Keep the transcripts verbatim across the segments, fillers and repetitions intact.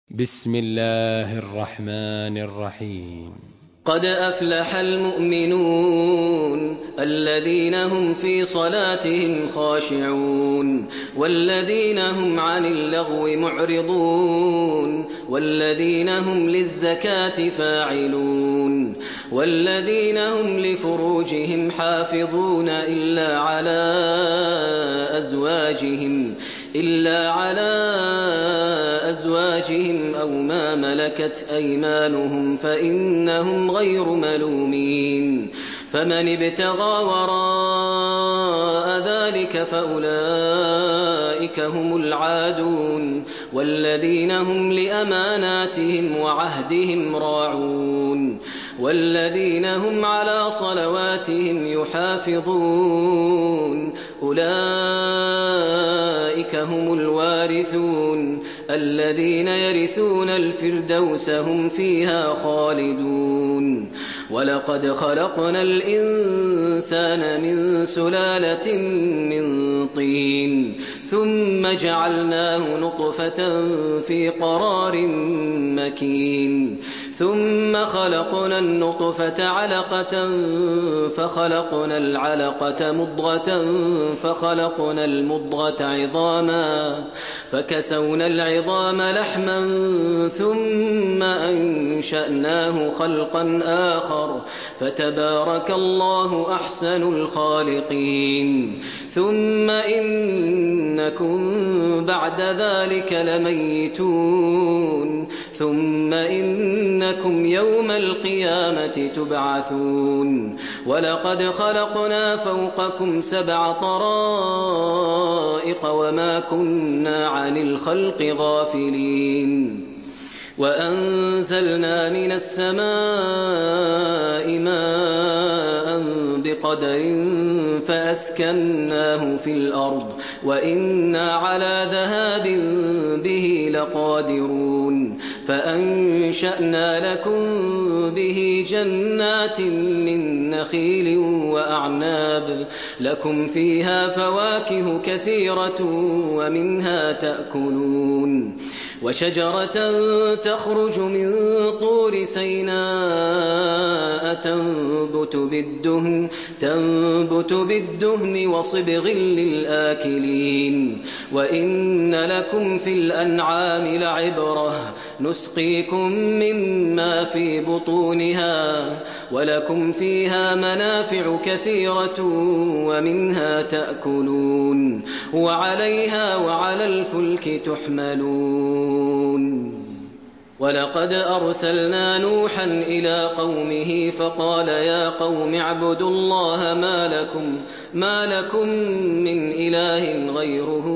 بسم الله الرحمن الرحيم. قد أفلح المؤمنون الذين هم في صلاتهم خاشعون والذين هم عن اللغو معرضون والذين هم للزكاة فاعلون والذين هم لفروجهم حافظون إلا على أزواجهم إلا على أزواجهم أو ما ملكت أيمانهم فإنهم غير ملومين فمن ابتغى وراء ذلك فأولئك هم العادون والذين هم لأماناتهم وعهدهم راعون والذين هم على صلواتهم يحافظون أولئك هم الوارثون الذين يرثون الفردوس هم فيها خالدون ولقد خلقنا الإنسان من سلالة من طين ثم جعلناه نطفة في قرار مكين ثم خلقنا النطفة علقة فخلقنا العلقة مضغة فخلقنا المضغة عظاما فكسونا العظام لحما ثم أنشأناه خلقا آخر فتبارك الله أحسن الخالقين ثم إنكم بعد ذلك لميتون ثم إنكم يوم القيامة تبعثون ولقد خلقنا فوقكم سبع طرائق وما كنا عن الخلق غافلين وأنزلنا من السماء ماء بقدر فأسكناه في الأرض وإنا على ذهاب به لقادرون فأنشأنا لكم به جنات من نخيل وأعناب لكم فيها فواكه كثيرة ومنها تأكلون وشجرة تخرج من طور سيناء تنبت بالدهن, تنبت بالدهن وصبغ للآكلين وإن لكم في الأنعام لعبرة نسقيكم مما في بطونها ولكم فيها منافع كثيرة ومنها تأكلون وعليها وعلى الفلك تحملون ولقد أرسلنا نوحا إلى قومه فقال يا قوم اعبدوا الله ما لكم, ما لكم من إله غيره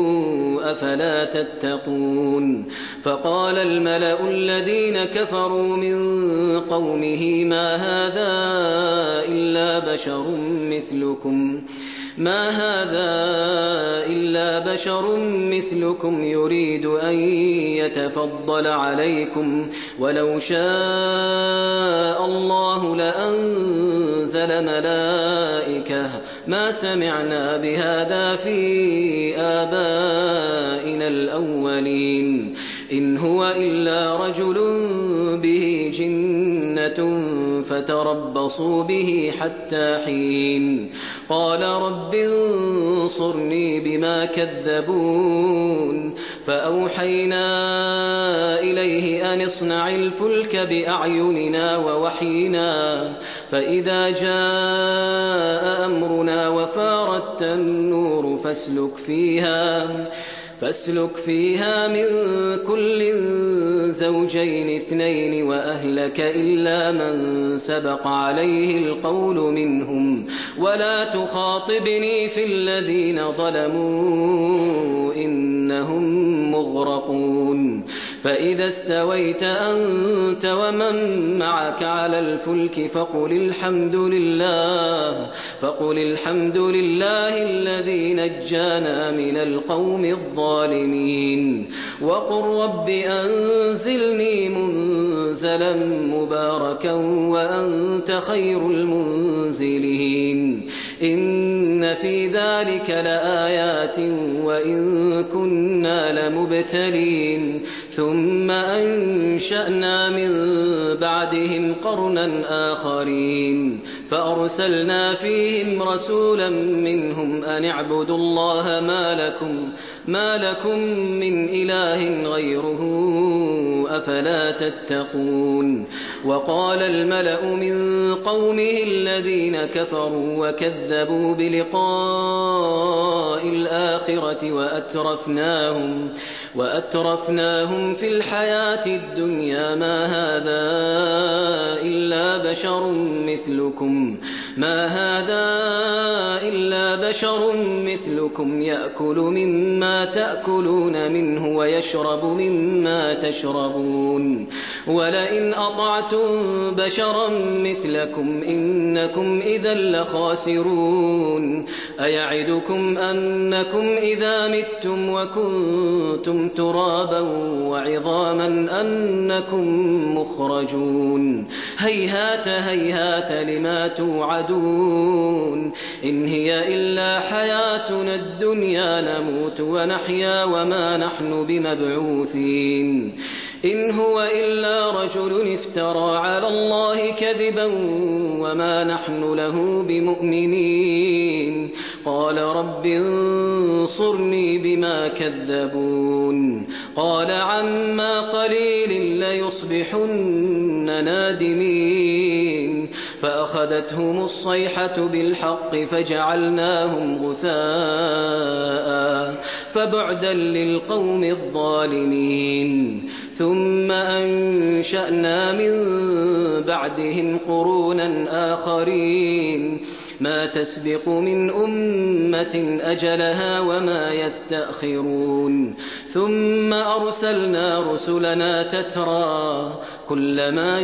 أفلا تتقون فقال الملأ الذين كفروا من قومه ما هذا إلا بشر مثلكم ما هذا إلا بشر مثلكم يريد أن يتفضل عليكم ولو شاء الله لأنزل ملائكة ما سمعنا بهذا في آبائنا الأولين إن هو إلا رجل به جنة فتربصوا به حتى حين قال رب انصرني بما كذبون فأوحينا إليه أن اصنع الفلك بأعيننا ووحينا فإذا جاء أمرنا وفارت النور فاسلك فيها فاسلك فيها من كل زوجين اثنين وأهلك إلا من سبق عليه القول منهم ولا تخاطبني في الذين ظلموا إنهم مغرقون فإذا استويت أنت ومن معك على الفلك فقل الحمد لله فقل الحمد لله الذي نجانا من القوم الظالمين وقل رب أنزلني منزلا مباركا وأنت خير المنزلين إن في ذلك لآيات وإن كنا لمبتلين ثم أنشأنا من بعدهم قرنا آخرين فأرسلنا فيهم رسولا منهم أن اعبدوا الله ما لكم, ما لكم من إله غيره أفلا تتقون. وقال الملأ من قومه الذين كفروا وكذبوا بلقاء الآخرة وأترفناهم, وأترفناهم في الحياة الدنيا ما هذا إلا بشر مثلكم ما هذا إلا بشر مثلكم يأكل مما تأكلون منه ويشرب مما تشربون ولئن أطعتم بشرا مثلكم إنكم إذا لخاسرون. أيعدكم أنكم إذا متم وكنتم ترابا وعظاما أنكم مخرجون هيهات هيهات لما توعدون إن هي إلا حياتنا الدنيا نموت ونحيا وما نحن بمبعوثين إن هو إلا رجل افترى على الله كذبا وما نحن له بمؤمنين. قال رب انصرني بما كذبون قال عما قليل ليصبحن نادمين فأخذتهم الصيحة بالحق فجعلناهم غثاء فبعدا للقوم الظالمين. ثم أنشأنا من بعدهم قرونا آخرين ما تسبق من أمة أجلها وما يستأخرون ثم أرسلنا رسلنا تترى كلما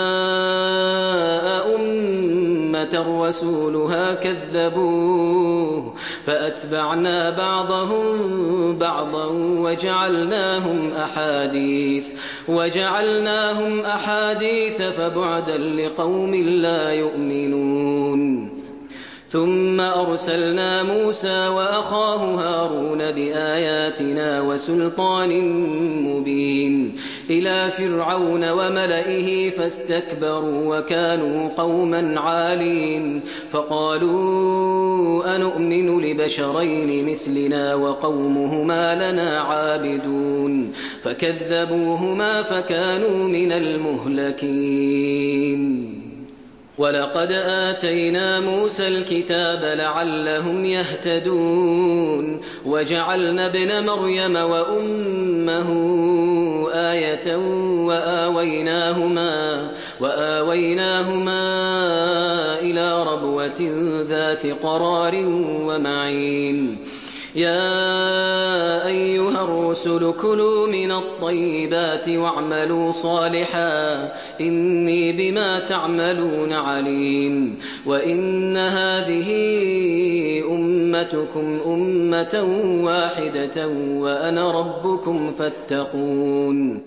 جاء أمة رسولها كذبوه فأتبعنا بعضهم بعضا وجعلناهم أحاديث وجعلناهم أحاديث فبعدا لقوم لا يؤمنون. ثم أرسلنا موسى وأخاه هارون بآياتنا وسلطان مبين إلى فرعون وملئه فاستكبروا وكانوا قوما عالين فقالوا أنؤمن لبشرين مثلنا وقومهما لنا عابدون فكذبوهما فكانوا من المهلكين. ولقد آتينا موسى الكتاب لعلهم يهتدون وجعلنا ابن مريم وأمه آية وآويناهما, وآويناهما إلى ربوة ذات قرار ومعين. يا أيها الرسل كلوا من الطيبات واعملوا صالحا إني بما تعملون عليم. وإن هذه أمتكم أمة واحدة وأنا ربكم فاتقون.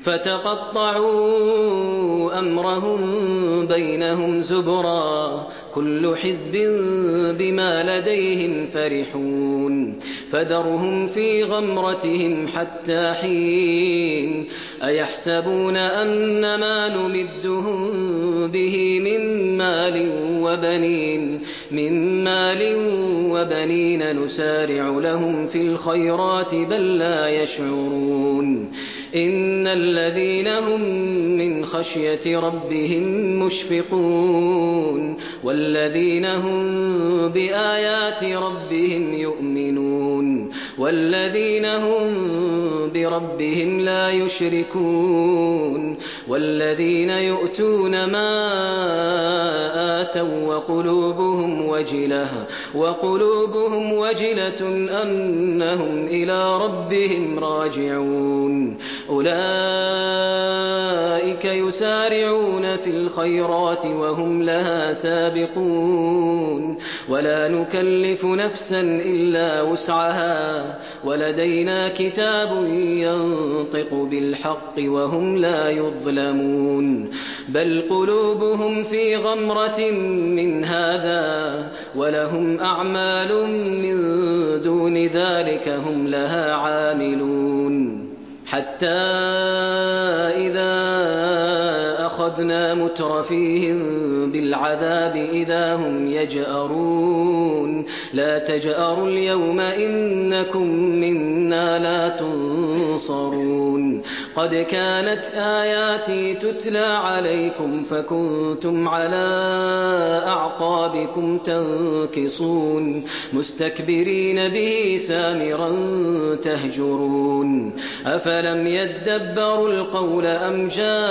فتقطعوا أمرهم بينهم زبرا كل حزب بما لديهم فرحون فذرهم في غمرتهم حتى حين. أيحسبون أن ما نمدهم به من مال وبنين من مال وبنين نسارع لهم في الخيرات بل لا يشعرون. إن الذين هم من خشية ربهم مشفقون والذين هم بآيات ربهم يؤمنون والذين هم بربهم لا يشركون والذين يؤتون ما آتوا وقلوبهم وجلة وقلوبهم وجلة أنهم إلى ربهم راجعون. أولئك يسارعون في الخيرات وهم لها سابقون ولا نكلف نفسا إلا وسعها ولدينا كتاب ينطق بالحق وهم لا يظلمون. بل قلوبهم في غمرة من هذا ولهم أعمال من دون ذلك هم لها عاملون. حتى إذا أخذنا مترفيهم بالعذاب إذا هم يجأرون لا تجأروا اليوم إنكم منا لا تنصرون قد كانت آياتي تتلى عليكم فكنتم على أعقابكم تنكصون مستكبرين به سامرا تهجرون أفلم يدبروا القول أم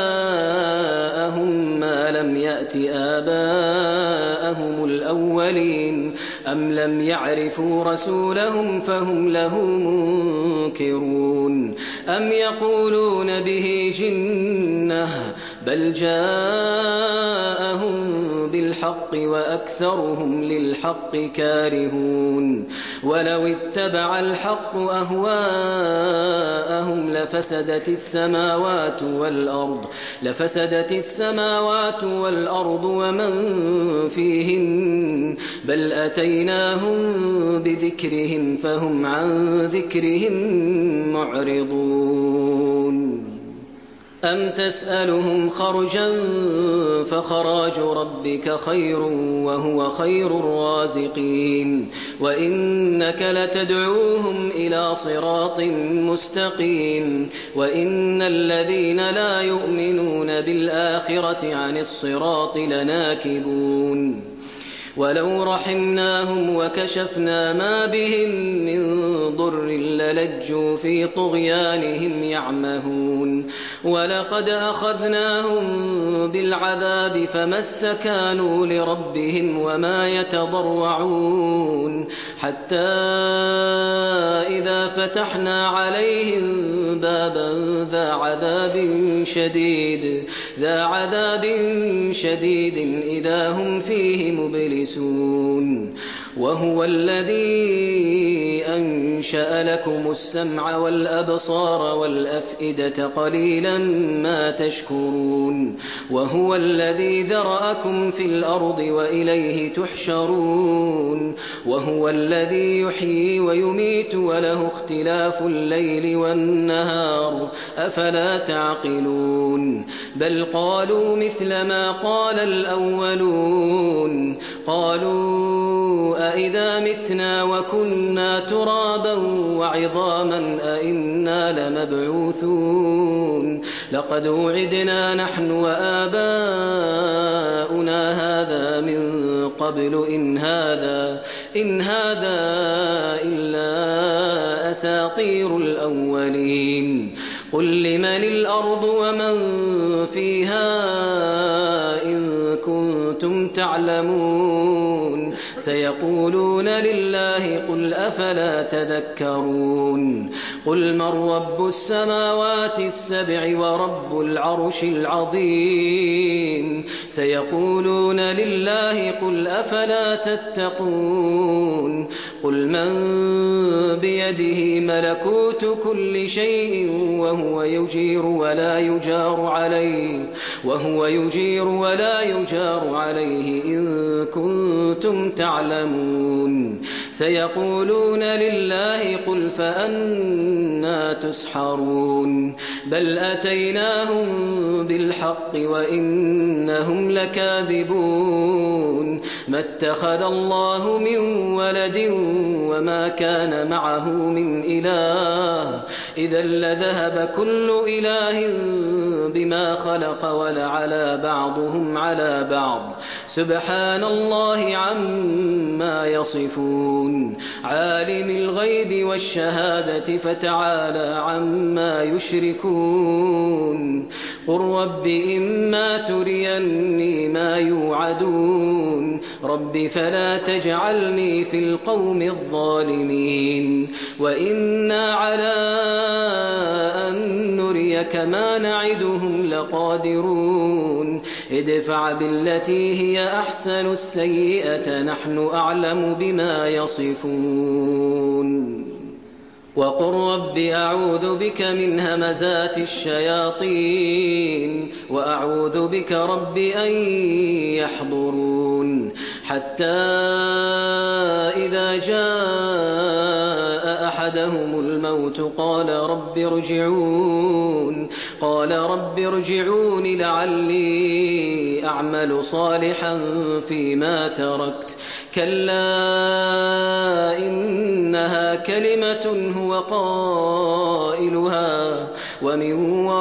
جاءهم ما لم يأت آباءهم الأولين أم لم يعرفوا رسولهم فهم له منكرون أم يقولون به جنة بل جاءهم بالحق وأكثرهم للحق كارهون ولو اتبع الحق أهواءهم لفسدت السماوات والأرض لفسدت السماوات والأرض ومن فيهن بل أتيناهم بذكرهم فهم عن ذكرهم معرضون أم تسألهم خرجا فخراج ربك خير وهو خير الرازقين وإنك لتدعوهم إلى صراط مستقيم وإن الذين لا يؤمنون بالآخرة عن الصراط لناكبون ولو رحمناهم وكشفنا ما بهم من ضر للجوا في طغيانهم يعمهون ولقد أخذناهم بالعذاب فما استكانوا لربهم وما يتضرعون حتى إذا فتحنا عليهم بابا ذا عذاب شديد ذا عذاب شديد إذا هم فيه مبلسون وهو الذي أنشأ لكم السمع والأبصار والأفئدة قليلا ما تشكرون وهو الذي ذرأكم في الأرض وإليه تحشرون وهو الذي يحيي ويميت وله اختلاف الليل والنهار أفلا تعقلون بل قالوا مثل ما قال الأولون قالوا أئذا متنا وكنا ترابا وعظاما أئنا لمبعوثون لقد وعدنا نحن وآباؤنا هذا من قبل إن هذا إن هذا إلا أساطير الأولين قل لمن الأرض ومن فيها إن كنتم تعلمون سيقولون لله قل أفلا تذكرون قل من رب السماوات السبع ورب العرش العظيم سيقولون لله قل أفلا تتقون قل من بيده ملكوت كل شيء وهو يجير ولا يجار عليه وهو يجير ولا يجار عليه إن كنتم تعلمون سيقولون لله قل فأنا تسحرون بل أتيناهم بالحق وإنهم لكاذبون ما اتخذ الله من ولد وما كان معه من إله إذا لذهب كل إله بما خلق ولعلى بعضهم على بعض سبحان الله عما يصفون عالم الغيب والشهادة فتعالى عما يشركون قل رب إما تريني ما يوعدون رب فلا تجعلني في القوم الظالمين وإنا على أن نريك ما نعدهم لقادرون ادفع بالتي هي أحسن السيئة نحن أعلم بما يصفون وقل رب أعوذ بك من همزات الشياطين وأعوذ بك رب أن يحضرون حتى إذا جاء أحدهم الموت قال رب ارجعون قال رب ارجعون لعلي أعمل صالحا فيما تركت كلا إنها كلمة هو قائلها ومن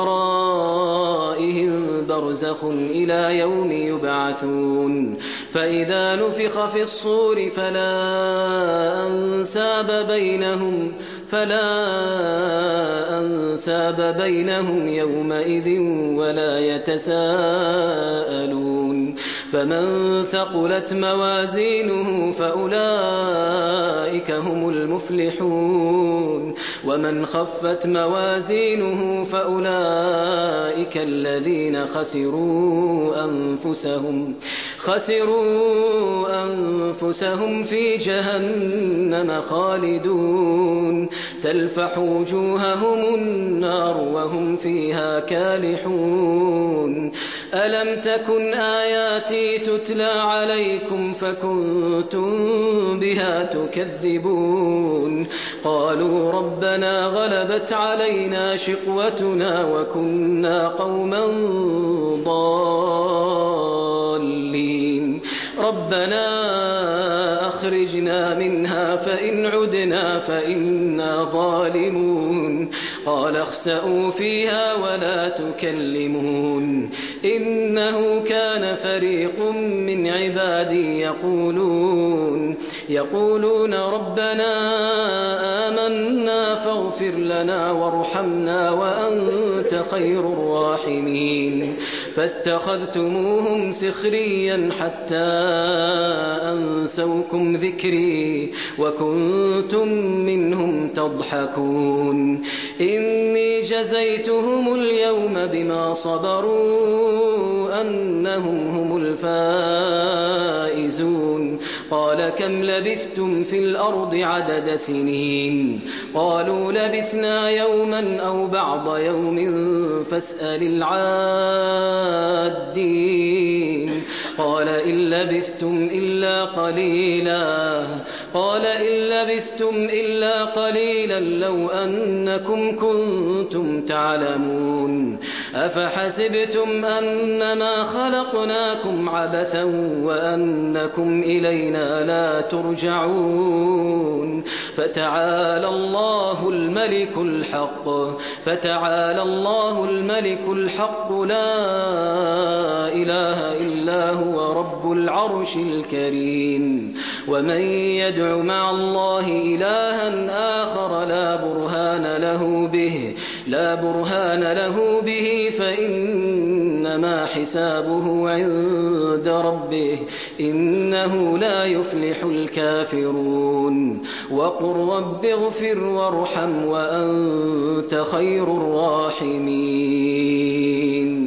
ورائهم برزخ إلى يوم يبعثون فإذا نفخ في الصور فلا أنساب بينهم فلا أنساب بينهم يومئذ ولا يتساءلون فمن ثقلت موازينه فأولئك هم المفلحون ومن خفت موازينه فأولئك الذين خسروا أنفسهم خسروا أنفسهم في جهنم خالدون تلفح وجوههم النار وهم فيها كالحون ألم تكن آياتي تتلى عليكم فكنتم بها تكذبون قالوا ربنا غلبت علينا شقوتنا وكنا قوما ضالين ربنا أخرجنا منها فإن عدنا فإنا ظالمون قال اخسئوا فيها ولا تكلمون إنه كان فريق من عبادي يقولون يقولون ربنا آمنا فاغفر لنا وارحمنا وأنت خير الراحمين فاتخذتموهم سخريا حتى أنسوكم ذكري وكنتم منهم تضحكون إني جزيتهم اليوم بما صبروا أنهم هم الفائزون قال كم لبثتم في الأرض عدد سنين قالوا لبثنا يوما أو بعض يوم فاسأل العادين قال إن لبثتم إلا قليلا قال إن لبثتم إلا قليلا لو أنكم كنتم تعلمون أفحسبتم أنما خلقناكم عبثا وأنكم إلينا لا ترجعون فتعالى الله الملك الحق فتعالى الله الملك الحق لا إله إلا هو رب العرش الكريم ومن يدع مع الله إلها آخر لا برهان له به لا برهان له به فإنما حسابه عند ربه إنه لا يفلح الكافرون وقل رب اغفر وارحم وأنت خير الراحمين